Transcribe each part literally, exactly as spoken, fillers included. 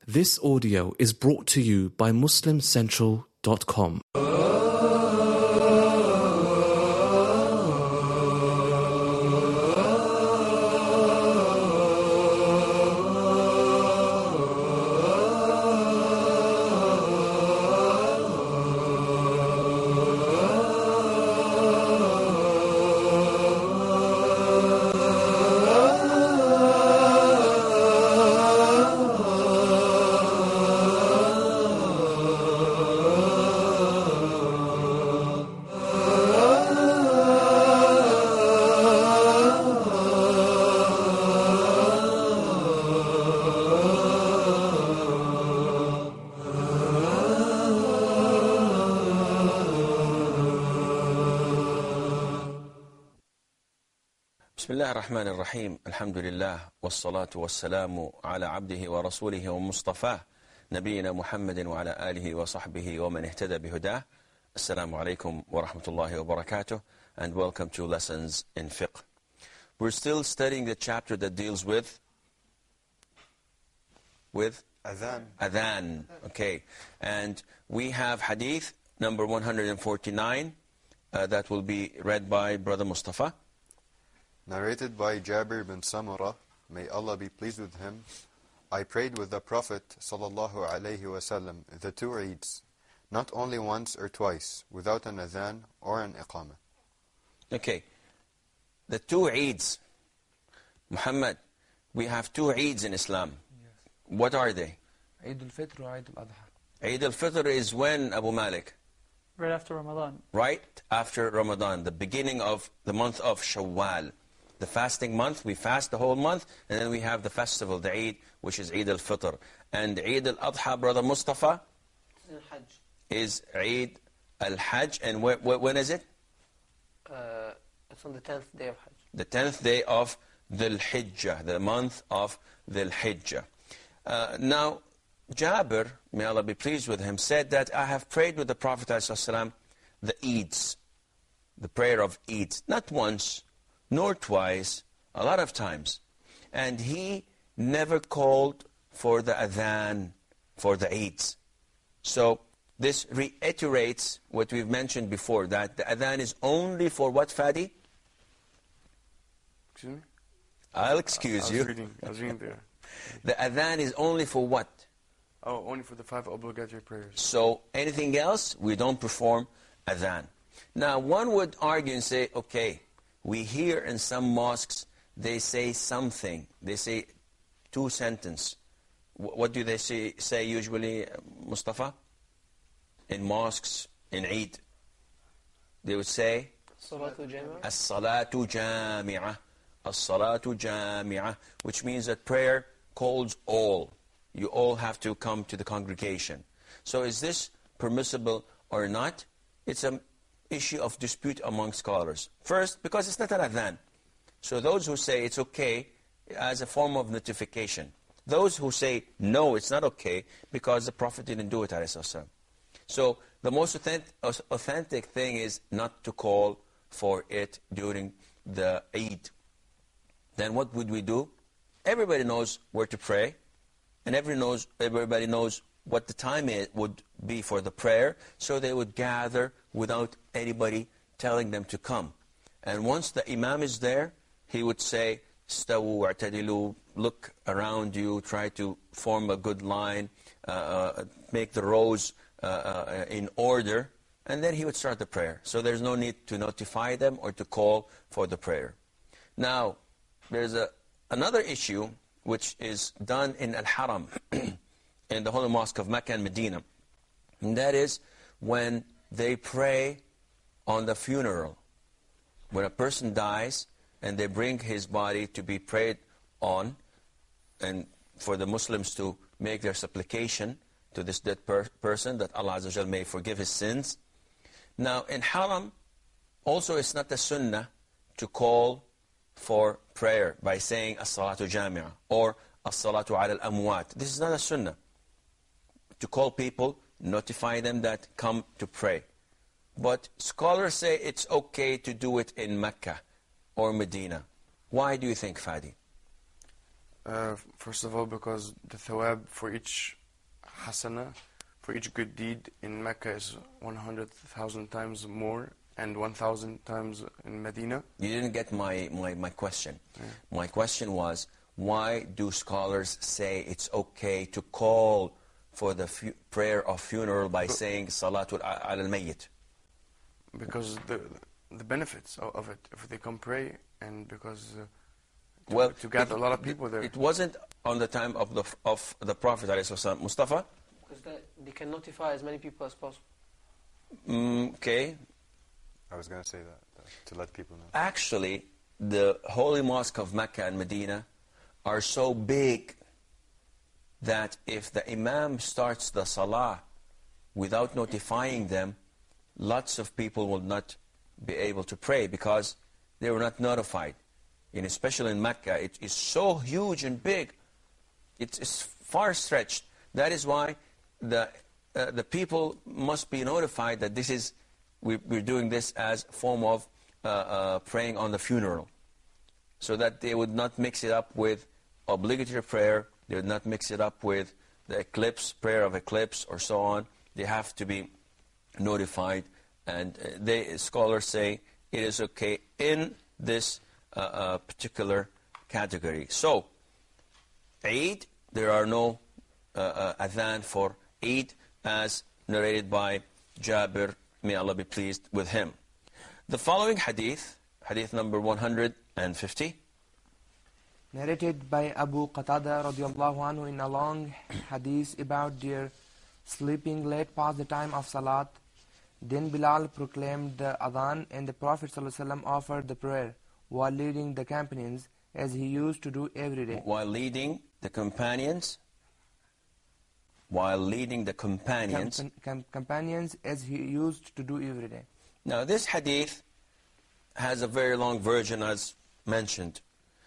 This audio is brought to you by Muslim Central dot com. بسم الله الرحمن الرحيم الحمد لله والصلاة والسلام على عبده ورسوله ومصطفاه نبينا محمد وعلى آله وصحبه ومن اهتدى بهداه. Assalamu alaikum wa rahmatullahi wa barakatuh, and welcome to Lessons in Fiqh. We're still studying the chapter that deals with with Adhan. Adhan. Okay, and we have hadith number one hundred forty-nine uh, that will be read by Brother Mustafa. Narrated by Jabir bin Samurah, may Allah be pleased with him. I prayed with the Prophet sallallahu alaihi wasallam the two Eids, not only once or twice, without an adhan or an iqamah. Okay, the two Eids. Muhammad, we have two Eids in Islam. Yes. What are they? Eid al-Fitr or Eid al-Adha. Eid al-Fitr is when, Abu Malik? Right after Ramadan. Right after Ramadan, the beginning of the month of Shawwal. The fasting month, we fast the whole month, and then we have the festival, the Eid, which is Eid al-Fitr. And Eid al-Adha, Brother Mustafa, Al-Hajj. is Eid al-Hajj. And wh wh when is it? Uh, it's on the tenth day of Hajj. The tenth day of Dhul Hijjah, the month of Dhul Hijjah. Uh, now, Jabir, may Allah be pleased with him, said that I have prayed with the Prophet ﷺ the Eids, the prayer of Eid, not once, nor twice, a lot of times. And he never called for the adhan for the Eids. So this reiterates what we've mentioned before, that the adhan is only for what, Fadi? Excuse me? I'll excuse I was you. reading. I was reading there. The adhan is only for what? Oh, only for the five obligatory prayers. So anything else, we don't perform adhan. Now, one would argue and say, okay, we hear in some mosques, they say something. They say two sentences. What do they say, say usually, Mustafa? In mosques, in Eid. They would say, Salatu Jami'ah. As-salatu jami'ah. As-salatu jami'ah. Which means that prayer calls all. You all have to come to the congregation. So is this permissible or not? It's an issue of dispute among scholars. First, because it's not an adhan. So those who say it's okay as a form of notification. Those who say no, it's not okay because the Prophet didn't do it, alayhi salam. So the most authentic, authentic thing is not to call for it during the Eid. Then what would we do? Everybody knows where to pray, and everybody knows, everybody knows what the time it would be for the prayer, so they would gather without anybody telling them to come. And once the imam is there, he would say, Stawu wa'tadilu, look around you, try to form a good line, uh, uh, make the rows uh, uh, in order, and then he would start the prayer. So there's no need to notify them or to call for the prayer. Now, there's a, another issue which is done in Al-Haram, in the Holy Mosque of Mecca and Medina. And that is when they pray on the funeral. When a person dies and they bring his body to be prayed on, and for the Muslims to make their supplication to this dead per person that Allah Azza wa Jal may forgive his sins. Now in Haram, also it's not the sunnah to call for prayer by saying as-salatu jami'ah or as-salatu ala al-amwat. This is not a sunnah. To call people, notify them that come to pray. But scholars say it's okay to do it in Mecca or Medina. Why do you think, Fadi? Uh, first of all, because the thawab for each hasana, for each good deed in Mecca is one hundred thousand times more and one thousand times in Medina. You didn't get my, my, my question. Yeah. My question was, why do scholars say it's okay to call for the fu prayer of funeral by But- saying Salatul al-Mayyit? Because the the benefits of, of it, if they come pray, and because uh, to, Well, to gather it- a lot of people there. It wasn't on the time of the of the Prophet ﷺ. Mustafa? Because they, they can notify as many people as possible. Mm, okay. I was going to say that, uh, to let people know. Actually, the holy mosque of Mecca and Medina are so big that if the imam starts the salah without notifying them, lots of people will not be able to pray because they were not notified. And especially in Mecca, it is so huge and big. It's, it's far stretched. That is why the uh, the people must be notified that this is we, we're doing this as a form of uh, uh, praying on the funeral, so that they would not mix it up with obligatory prayer. They would not mix it up with the eclipse, prayer of eclipse, or so on. They have to be notified, and uh, they scholars say it is okay in this uh, uh, particular category. So, Eid, there are no uh, uh, adhan for Eid, as narrated by Jabir, may Allah be pleased with him. The following hadith, hadith number one hundred fifty, narrated by Abu Qatada radiallahu anhu in a long hadith about their sleeping late past the time of Salat. Then Bilal proclaimed the adhan, and the Prophet ﷺ offered the prayer while leading the companions, as he used to do every day. while leading the companions, while leading the companions. Com- com- companions, as he used to do every day. Now this hadith has a very long version as mentioned.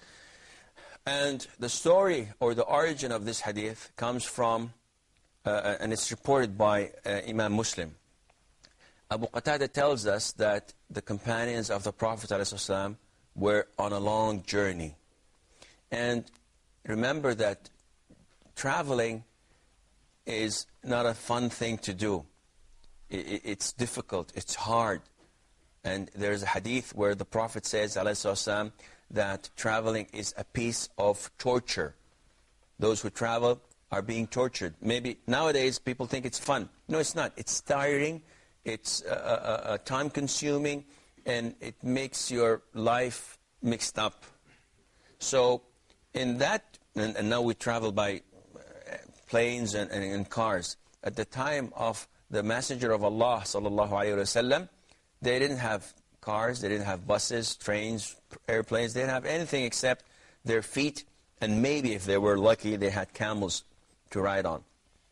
And the story or the origin of this hadith comes from, uh, and it's reported by uh, Imam Muslim. Abu Qatada tells us that the companions of the Prophet ﷺ were on a long journey. And remember that traveling is not a fun thing to do. I- I- It's difficult, it's hard. And there's a hadith where the Prophet says, ﷺ, that traveling is a piece of torture. Those who travel are being tortured. Maybe nowadays people think it's fun. No, it's not. It's tiring, it's uh, uh, uh, time-consuming, and it makes your life mixed up. So in that, and, and now we travel by uh, planes and, and, and cars. At the time of the Messenger of Allah, sallallahu alaihi wasallam, they didn't have cars, they didn't have buses, trains, airplanes. They didn't have anything except their feet, and maybe if they were lucky, they had camels to ride on.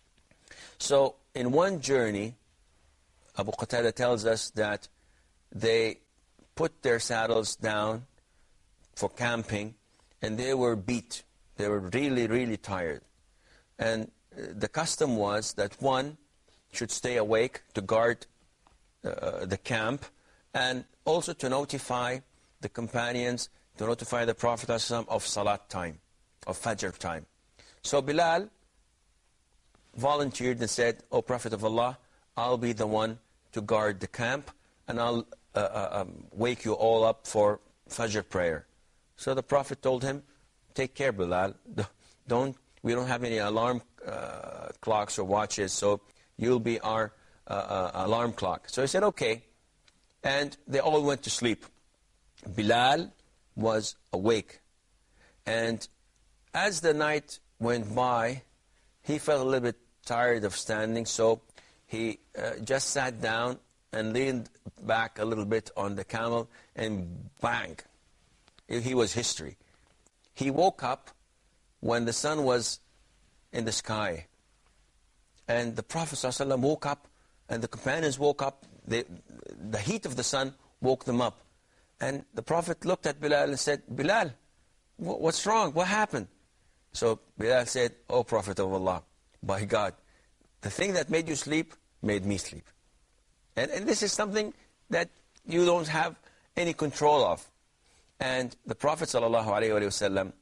So in one journey, Abu Qatada tells us that they put their saddles down for camping, and they were beat. They were really, really tired. And uh, the custom was that one should stay awake to guard uh, the camp, and also to notify the companions, to notify the Prophet ﷺ of Salat time, of Fajr time. So Bilal volunteered and said, "O Prophet of Allah, I'll be the one to guard the camp, and I'll uh, uh, um, wake you all up for Fajr prayer." So the Prophet told him, "Take care, Bilal. Don't, we don't have any alarm uh, clocks or watches, so you'll be our uh, uh, alarm clock." So he said, "Okay." And they all went to sleep. Bilal was awake. And as the night went by, he felt a little bit tired of standing, so he uh, just sat down and leaned back a little bit on the camel, and bang, he was history. He woke up when the sun was in the sky. And the Prophet ﷺ woke up, and the companions woke up. They, the heat of the sun woke them up. And the Prophet looked at Bilal and said, "Bilal, what's wrong? What happened?" So Bilal said, "O Prophet of Allah, by God, the thing that made you sleep made me sleep." And, and this is something that you don't have any control of. And the Prophet ﷺ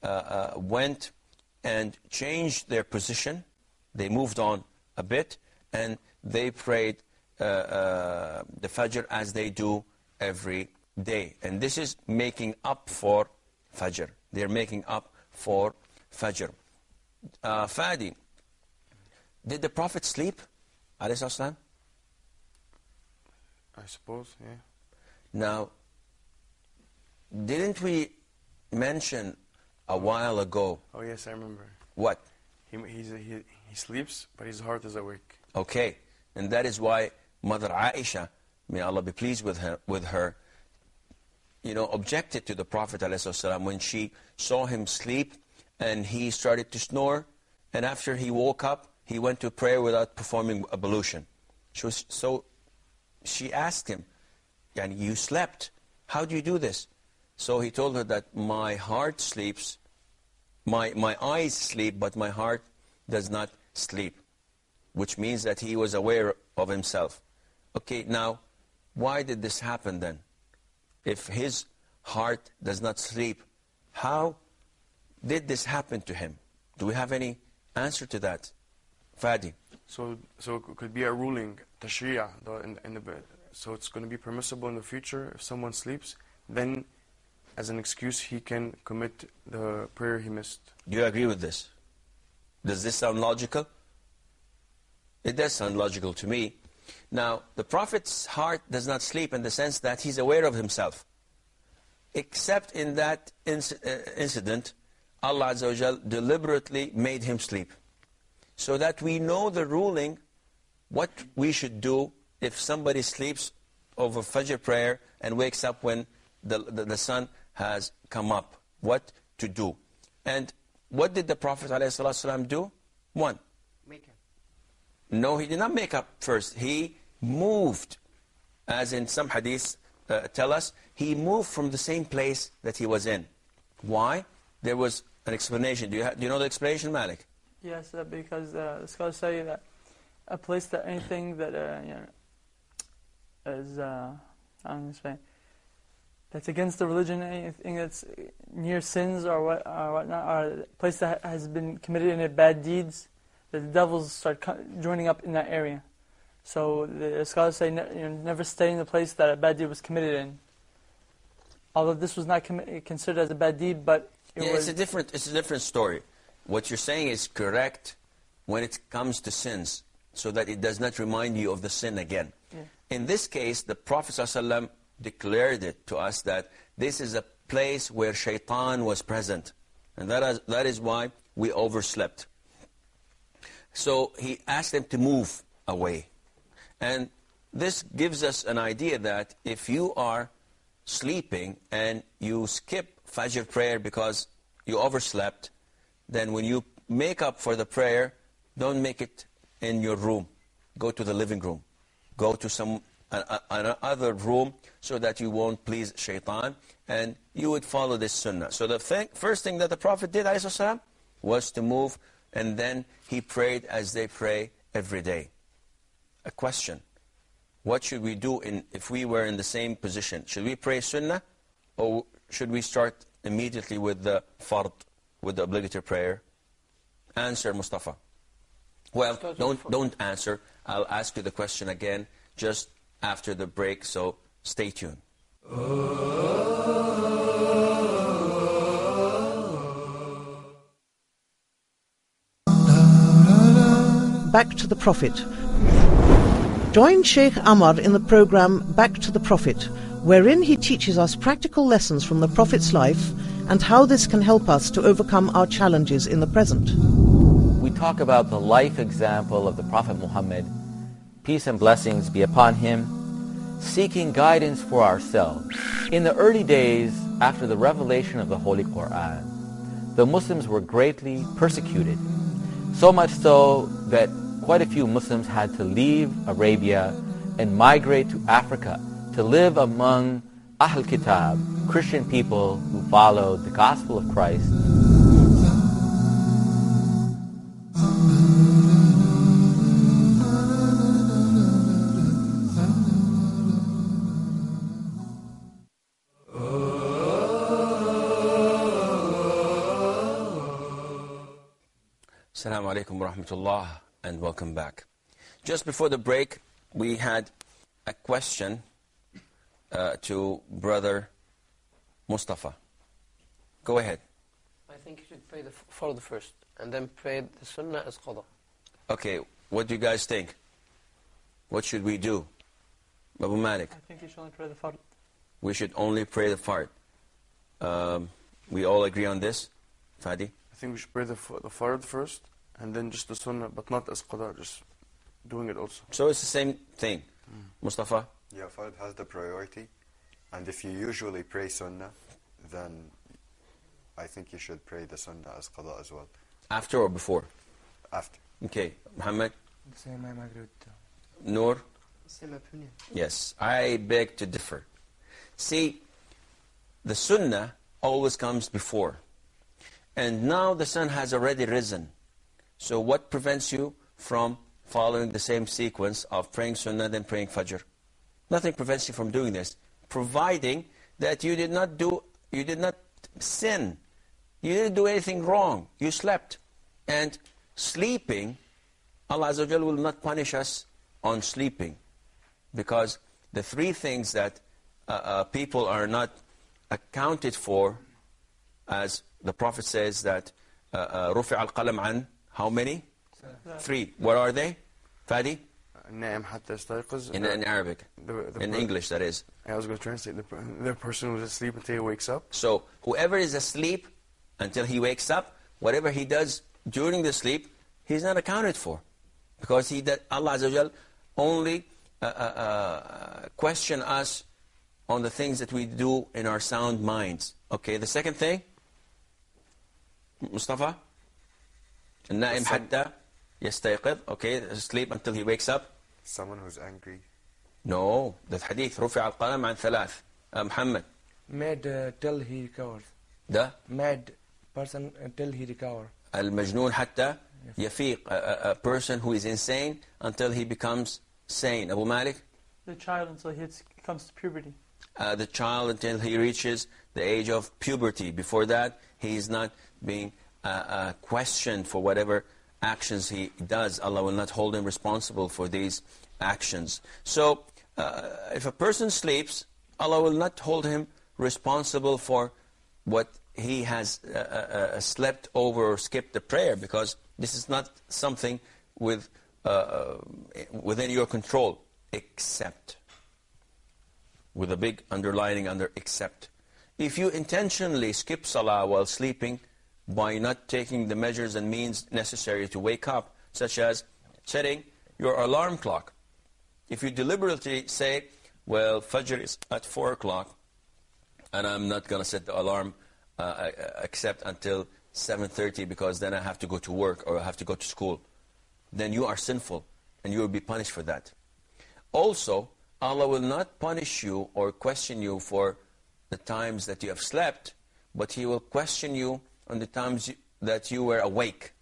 uh, uh, went and changed their position. They moved on a bit, and they prayed uh, uh, the Fajr as they do every day. And this is making up for Fajr. They're making up for Fajr. Uh, Fadi, did the Prophet sleep, alayhi salam? I suppose, yeah. Now, didn't we mention a while ago? Oh yes, I remember. What? He he's, he he sleeps, but his heart is awake. Okay, and that is why Mother Aisha, may Allah be pleased with her, with her, you know, objected to the Prophet ﷺ when she saw him sleep and he started to snore, and after he woke up, he went to prayer without performing ablution. She was, so she asked him, "Yani you slept? How do you do this?" So he told her that my heart sleeps, my, my eyes sleep, but my heart does not sleep, which means that he was aware of himself. Okay, now, why did this happen then? If his heart does not sleep, how did this happen to him? Do we have any answer to that? Fadi. So so it could be a ruling, tashri'ah, the- in, in the bed. So it's going to be permissible in the future if someone sleeps, then as an excuse he can commit the prayer he missed. Do you agree with this? Does this sound logical? It does sound logical to me. Now, the Prophet's heart does not sleep in the sense that he's aware of himself. Except in that inc uh, incident, Allah Azza wa Jal deliberately made him sleep. So that we know the ruling, what we should do if somebody sleeps over Fajr prayer and wakes up when the, the, the sun has come up. What to do. And what did the Prophet ﷺ do? One. Make him. No, he did not make up first. He moved, as in some hadiths uh, tell us, he moved from the same place that he was in. Why? There was an explanation. Do you, ha do you know the explanation, Malik? Yes, uh, because uh, the scholars say that a place that anything that uh, you know, is, uh, I'm going to say, that's against the religion, anything that's near sins or what or whatnot, or a place that has been committed in it bad deeds, the devils start co joining up in that area. So the scholars say ne you know, never stay in the place that a bad deed was committed in. Although this was not considered as a bad deed, but it yeah, was... it's a different. It's a different story. What you're saying is correct when it comes to sins, so that it does not remind you of the sin again. Yeah. In this case, the Prophet ﷺ declared it to us that this is a place where shaitan was present. And that is, that is why we overslept. So he asked them to move away. And this gives us an idea that if you are sleeping and you skip Fajr prayer because you overslept, then when you make up for the prayer, don't make it in your room. Go to the living room. Go to some uh, another room so that you won't please shaitan, and you would follow this sunnah. So the thing, first thing that the Prophet did, alayhi salam, was to move, and then he prayed as they pray every day. A question. What should we do in, if we were in the same position? Should we pray sunnah, or should we start immediately with the fard, with the obligatory prayer? Answer, Mustafa. Well, don't, don't answer. I'll ask you the question again just after the break, so stay tuned. Back to the Prophet. Join Sheikh Amar in the program Back to the Prophet, wherein he teaches us practical lessons from the Prophet's life and how this can help us to overcome our challenges in the present. We talk about the life example of the Prophet Muhammad, peace and blessings be upon him, seeking guidance for ourselves. In the early days after the revelation of the Holy Quran, the Muslims were greatly persecuted, so much so that quite a few Muslims had to leave Arabia and migrate to Africa to live among Ahl Kitab, Christian people who followed the gospel of Christ. Assalamu alaikum wa rahmatullah, and welcome back. Just before the break, we had a question uh, to Brother Mustafa. Go ahead. I think you should pray the farad first, and then pray the sunnah as qada. Okay, what do you guys think? What should we do? Abu Malik. I think you should only pray the fard. We should only pray the fard. Um, we all agree on this? Fadi? I think we should pray the, f- the fard first, and then just the sunnah, but not as qada, just doing it also. So it's the same thing. Mm. Mustafa? Yeah, fard has the priority. And if you usually pray sunnah, then I think you should pray the sunnah as qada as well. After or before? After. Okay. Muhammad? The same, I agree with Noor? Same opinion. Yes, I beg to differ. See, the sunnah always comes before. And now the sun has already risen. So what prevents you from following the same sequence of praying sunnah then praying fajr? Nothing prevents you from doing this, providing that you did not do, you did not sin. You didn't do anything wrong. You slept. And sleeping, Allah Azza wa Jal will not punish us on sleeping. Because the three things that uh, uh, people are not accounted for, as the Prophet says that رُفِعَ الْقَلَمْ عَنْ how many? Three. What are they? Fadi? النائم حتى يستيقظ. In, in Arabic. The, the in per- English, that is. I was going to translate. The, the person who's asleep until he wakes up. So, whoever is asleep until he wakes up, whatever he does during the sleep, he's not accounted for. Because he that Allah Azza wa Jal only uh, uh, uh, question us on the things that we do in our sound minds. Okay, the second thing? Mustafa? النائم حتى يستيقظ. Okay, sleep until he wakes up. Someone who's angry. No, the hadith رفع القلم عن ثلاث. uh, Muhammad. Mad uh, till he recovers. The? Mad person until he recovers. المجنون حتى يفيق. A, a, a person who is insane until he becomes sane. Abu Malik? The child until he hits, comes to puberty. Uh, the child until he reaches the age of puberty. Before that, he is not being uh, uh, questioned for whatever actions he does. Allah will not hold him responsible for these actions. So, uh, if a person sleeps, Allah will not hold him responsible for what he has uh, uh, slept over or skipped the prayer, because this is not something with uh, within your control, except, with a big underlining under except. If you intentionally skip salah while sleeping by not taking the measures and means necessary to wake up, such as setting your alarm clock. If you deliberately say, well, Fajr is at four o'clock, and I'm not going to set the alarm uh, except until seven thirty because then I have to go to work or I have to go to school, then you are sinful and you will be punished for that. Also, Allah will not punish you or question you for the times that you have slept, but He will question you on the times you, that you were awake.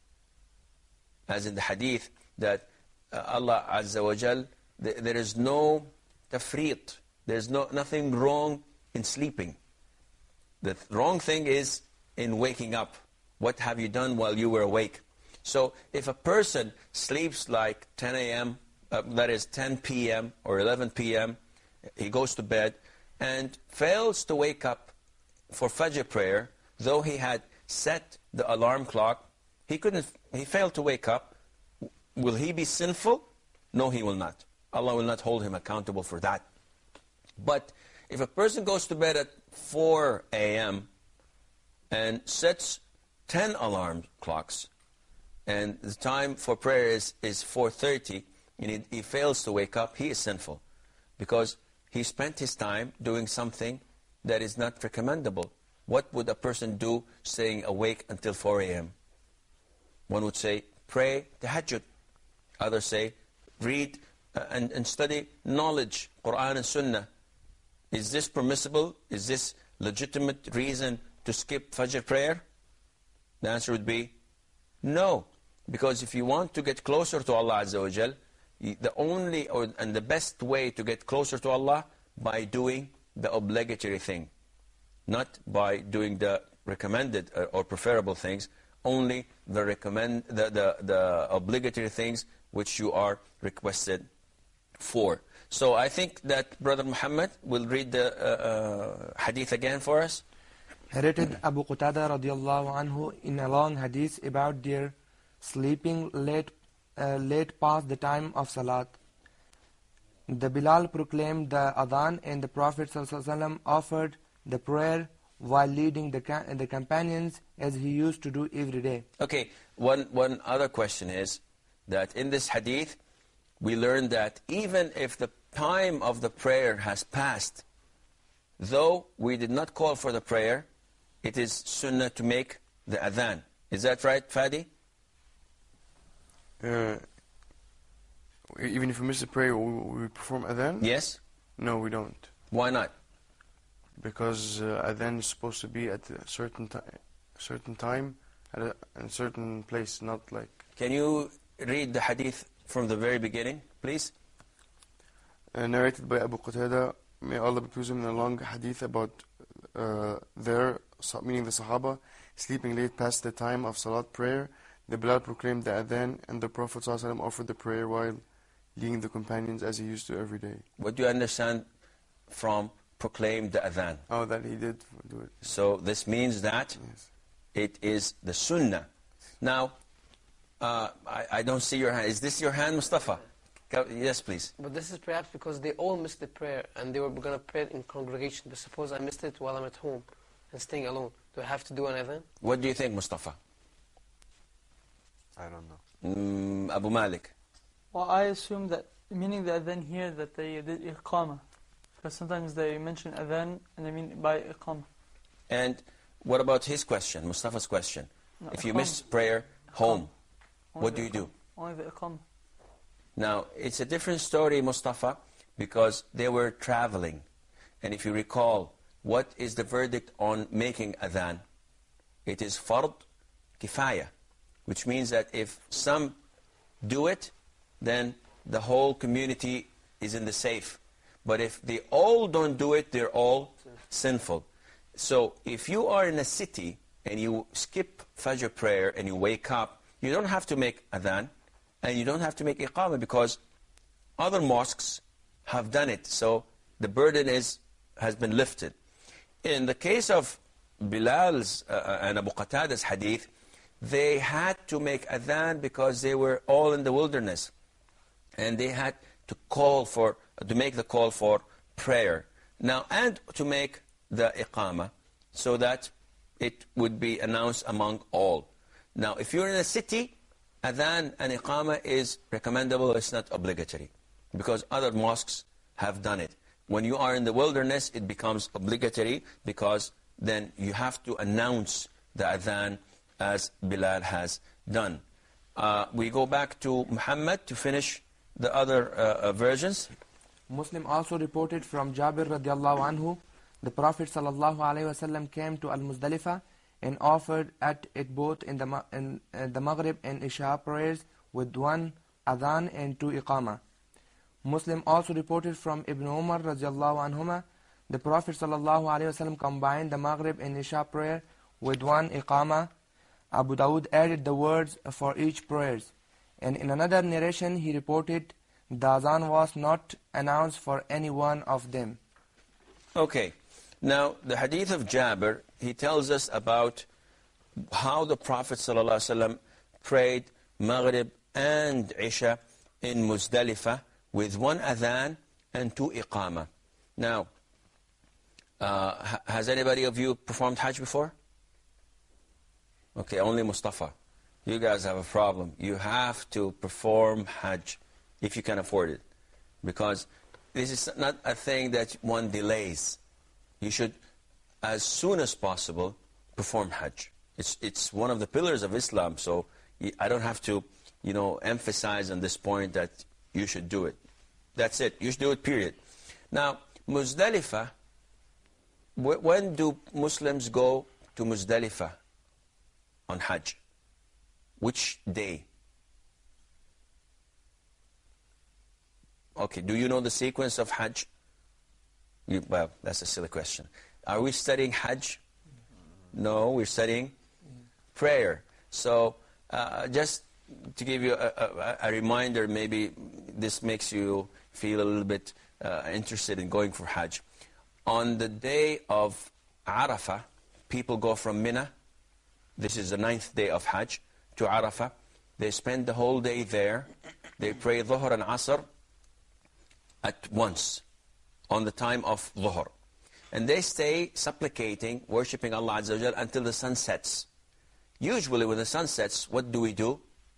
As in the hadith, that uh, Allah Azza wa Jal, th there is no tafreet, there is no, nothing wrong in sleeping. The th wrong thing is in waking up. What have you done while you were awake? So if a person sleeps like ten A M, uh, that is ten P M or eleven P M, he goes to bed and fails to wake up for Fajr prayer, though he had set the alarm clock, he couldn't, he failed to wake up. Will he be sinful? No, he will not. Allah will not hold him accountable for that. But if a person goes to bed at four A M and sets ten alarm clocks, and the time for prayer is, is four thirty, and he, he fails to wake up, he is sinful. Because he spent his time doing something that is not recommendable. What would a person do staying awake until four A M? One would say, pray tahajjud. Others say, read uh, and, and study knowledge, Quran and Sunnah. Is this permissible? Is this legitimate reason to skip Fajr prayer? The answer would be no. Because if you want to get closer to Allah Azza wa Jal, the only or, and the best way to get closer to Allah, by doing the obligatory thing. Not by doing the recommended or preferable things. only the recommend the, the, the obligatory things which you are requested for. So I think that Brother Muhammad will read the uh, uh, hadith again for us. Narrated Abu Qatada radiallahu anhu in a long hadith about their sleeping late, uh, late past the time of Salat. The Bilal proclaimed the Adhan and the Prophet ﷺ offered the prayer while leading the, the companions as he used to do every day. Okay, one, one other question is that in this hadith, we learn that even if the time of the prayer has passed, though we did not call for the prayer, it is sunnah to make the adhan. Is that right, Fadi? Uh, even if we miss the prayer, we, we perform adhan? Yes? No, we don't. Why not? Because uh, adhan is supposed to be at a certain, ti certain time, at a, at a certain place, not like... Can you read the hadith from the very beginning, please? Uh, narrated by Abu Qatada, may Allah be pleased with him, in a long hadith about uh, their, meaning the Sahaba, sleeping late past the time of Salat prayer. The Bilal proclaimed the adhan, and the Prophet ﷺ offered the prayer while leading the companions as he used to every day. What do you understand from proclaim the adhan? Oh, that he did do it. So this means that Yes. it is the sunnah. Now, uh, I, I don't see your hand. Is this your hand, Mustafa? Go- Yes, please. But this is perhaps because they all missed the prayer and they were going to pray in congregation. But suppose I missed it while I'm at home and staying alone. Do I have to do an adhan? What do you think, Mustafa? I don't know. Mm, Abu Malik. Well, I assume that, meaning the adhan here, that they did iqamah. Because sometimes they mention adhan and they mean by iqamah. And what about his question, Mustafa's question? No, If you iqamah. miss prayer home, Only what the do you do? iqamah. Only the iqamah. Now, it's a different story, Mustafa, because they were traveling. And if you recall, what is the verdict on making adhan? It is fard kifaya, which means that if some do it, then the whole community is in the safe. But if they all don't do it, they're all sinful. So if you are in a city and you skip Fajr prayer and you wake up, you don't have to make adhan and you don't have to make iqamah because other mosques have done it. So the burden is has been lifted. In the case of Bilal's uh, and Abu Qatada's hadith, they had to make adhan because they were all in the wilderness. And they had to call for, to make the call for prayer. Now, and to make the iqamah so that it would be announced among all. Now, if you're in a city, adhan and iqamah is recommendable, it's not obligatory. Because other mosques have done it. When you are in the wilderness, it becomes obligatory because then you have to announce the adhan as Bilal has done. Uh, we go back to Muhammad to finish the other uh, uh, versions. Muslim also reported from Jabir radiallahu anhu, the Prophet sallallahu alaihi wasallam came to Al-Muzdalifah and offered at it both in the, ma- in, uh, the Maghrib and Isha prayers with one adhan and two iqamah. Muslim also reported from Ibn Umar radiallahu anhuma, the Prophet sallallahu alaihi wasallam combined the Maghrib and Isha prayer with one iqamah. Abu Dawud added the words for each prayers. And in another narration, he reported the adhan was not announced for any one of them. Okay. Now, the hadith of Jabir, he tells us about how the Prophet ﷺ prayed Maghrib and Isha in Muzdalifah with one adhan and two iqamah. Now, uh, has anybody of you performed Hajj before? Okay, only Mustafa. You guys have a problem. You have to perform Hajj if you can afford it. Because this is not a thing that one delays. You should, as soon as possible, perform Hajj. It's, it's one of the pillars of Islam, so I don't have to, you know, emphasize on this point that you should do it. That's it. You should do it, period. Now, Muzdalifah, wh- when do Muslims go to Muzdalifah on Hajj? Which day? Okay, do you know the sequence of Hajj? You, well, that's a silly question. Are we studying Hajj? No, we're studying prayer. So uh, just to give you a, a, a reminder, maybe this makes you feel a little bit uh, interested in going for Hajj. On the day of Arafah, people go from Mina, this is the ninth day of Hajj, to Arafah. They spend the whole day there. They pray Dhuhr and Asr at once, on the time of Dhuhr. And they stay supplicating, worshipping Allah Azza wa Jal until the sun sets. Usually when the sun sets, what do we do?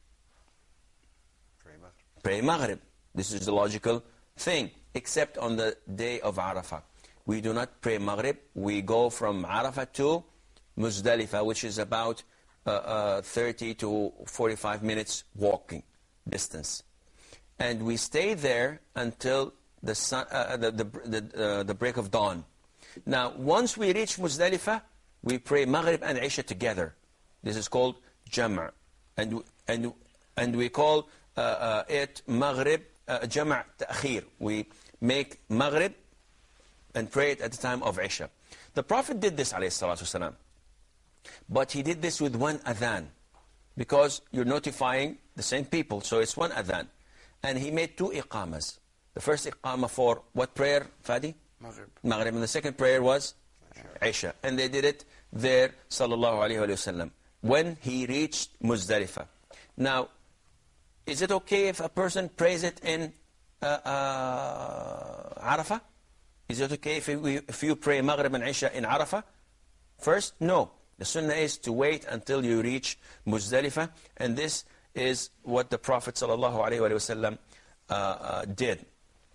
Pray Maghrib. Pray Maghrib. This is the logical thing, except on the day of Arafah. We do not pray Maghrib. We go from Arafah to Muzdalifah, which is about uh, uh, thirty to forty-five minutes walking distance. And we stay there until the, sun, uh, the, the, the, uh, the break of dawn. Now, once we reach Muzdalifah, we pray Maghrib and Isha together. This is called Jam'. And, and, and we call uh, uh, it Maghrib uh, Jam' Ta'khir. We make Maghrib and pray it at the time of Isha. The Prophet did this, alayhi salatu wasalam. But he did this with one adhan, because you're notifying the same people, so it's one adhan. And he made two iqamas. The first iqama for what prayer, Fadi? Maghrib. Maghrib. And the second prayer was Isha. And they did it there, sallallahu alayhi wa sallam, when he reached Muzdalifah. Now, is it okay if a person prays it in uh, uh, Arafah? Is it okay if, we, if you pray Maghrib and Isha in Arafah first? No. The sunnah is to wait until you reach Muzdalifah, and this is what the Prophet ﷺ uh, uh, did.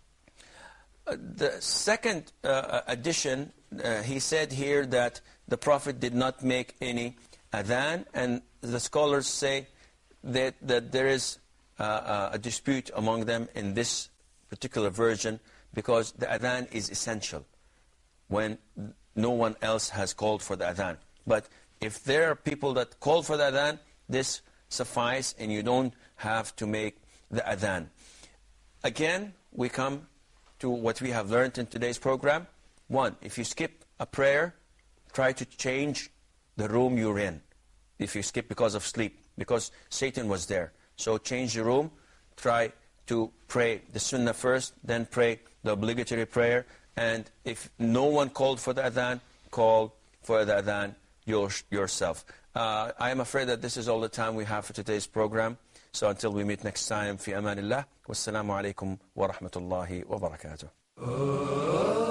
Uh, the second uh, addition, uh, he said here that the Prophet did not make any adhan, and the scholars say that, that there is uh, uh, a dispute among them in this particular version, because the adhan is essential when no one else has called for the adhan. But if there are people that call for the adhan, this suffice and you don't have to make the adhan. Again, we come to what we have learned in today's program. One, if you skip a prayer, try to change the room you're in. If you skip because of sleep, because Satan was there. So change the room, try to pray the sunnah first, then pray the obligatory prayer. And if no one called for the adhan, call for the adhan your, yourself. Uh, I am afraid that this is all the time we have for today's program. So until we meet next time, fi amanillah. Wassalamu alaikum wa rahmatullahi wa barakatuh.